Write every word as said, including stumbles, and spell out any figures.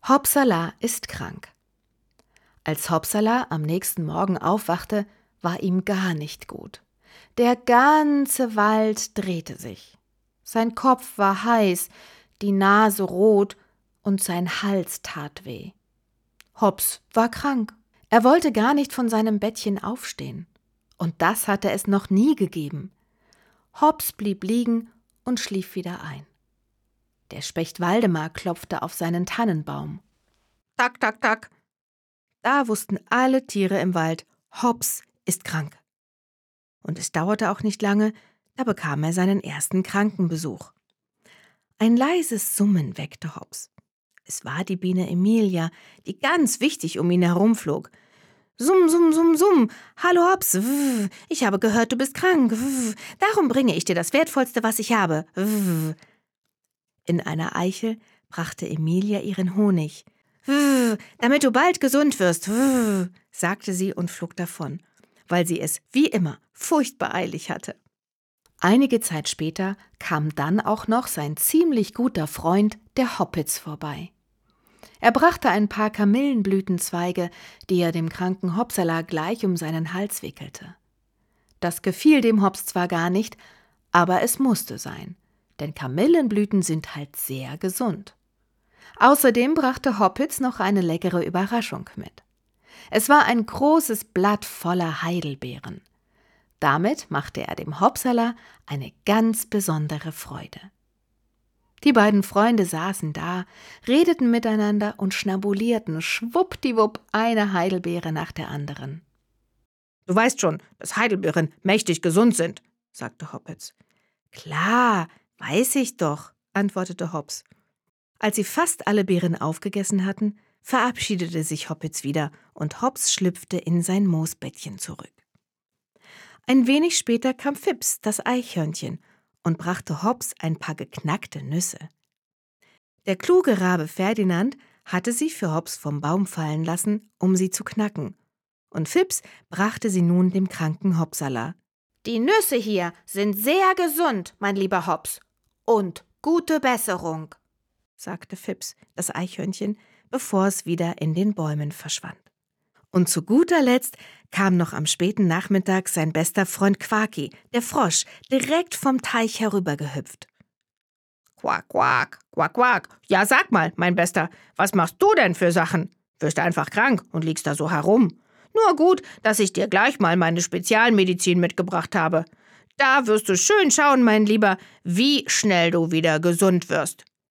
Hopsala ist krank. Als Hopsala am nächsten Morgen aufwachte, war ihm gar nicht gut. Der ganze Wald drehte sich. Sein Kopf war heiß, die Nase rot und sein Hals tat weh. Hops war krank. Er wollte gar nicht von seinem Bettchen aufstehen. Und das hatte es noch nie gegeben. Hops blieb liegen und schlief wieder ein. Der Specht Waldemar klopfte auf seinen Tannenbaum. Tak, tak, tak. Da wussten alle Tiere im Wald, Hops ist krank. Und es dauerte auch nicht lange, da bekam er seinen ersten Krankenbesuch. Ein leises Summen weckte Hops. Es war die Biene Emilia, die ganz wichtig um ihn herumflog. Summ, summ, summ, summ. Hallo Hops, Wuh. Ich habe gehört, du bist krank. Wuh. Darum bringe ich dir das Wertvollste, was ich habe. Wuh. In einer Eichel brachte Emilia ihren Honig. Wuh, damit du bald gesund wirst, wuh, sagte sie und flog davon, weil sie es, wie immer, furchtbar eilig hatte. Einige Zeit später kam dann auch noch sein ziemlich guter Freund, der Hoppitz, vorbei. Er brachte ein paar Kamillenblütenzweige, die er dem kranken Hopsala gleich um seinen Hals wickelte. Das gefiel dem Hops zwar gar nicht, aber es musste sein, denn Kamillenblüten sind halt sehr gesund. Außerdem brachte Hoppitz noch eine leckere Überraschung mit. Es war ein großes Blatt voller Heidelbeeren. Damit machte er dem Hopsala eine ganz besondere Freude. Die beiden Freunde saßen da, redeten miteinander und schnabulierten schwuppdiwupp eine Heidelbeere nach der anderen. »Du weißt schon, dass Heidelbeeren mächtig gesund sind«, sagte Hoppitz. »Klar, weiß ich doch«, antwortete Hops. Als sie fast alle Beeren aufgegessen hatten, verabschiedete sich Hoppitz wieder und Hops schlüpfte in sein Moosbettchen zurück. Ein wenig später kam Fips, das Eichhörnchen, und brachte Hops ein paar geknackte Nüsse. Der kluge Rabe Ferdinand hatte sie für Hops vom Baum fallen lassen, um sie zu knacken, und Fips brachte sie nun dem kranken Hopsala. »Die Nüsse hier sind sehr gesund, mein lieber Hops, und gute Besserung«, sagte Fips, das Eichhörnchen, bevor es wieder in den Bäumen verschwand. Und zu guter Letzt kam noch am späten Nachmittag sein bester Freund Quaki, der Frosch, direkt vom Teich herübergehüpft. »Quack, quack, quack, quack. Ja, sag mal, mein Bester, was machst du denn für Sachen? Wirst einfach krank und liegst da so herum. Nur gut, dass ich dir gleich mal meine Spezialmedizin mitgebracht habe. Da wirst du schön schauen, mein Lieber, wie schnell du wieder gesund wirst.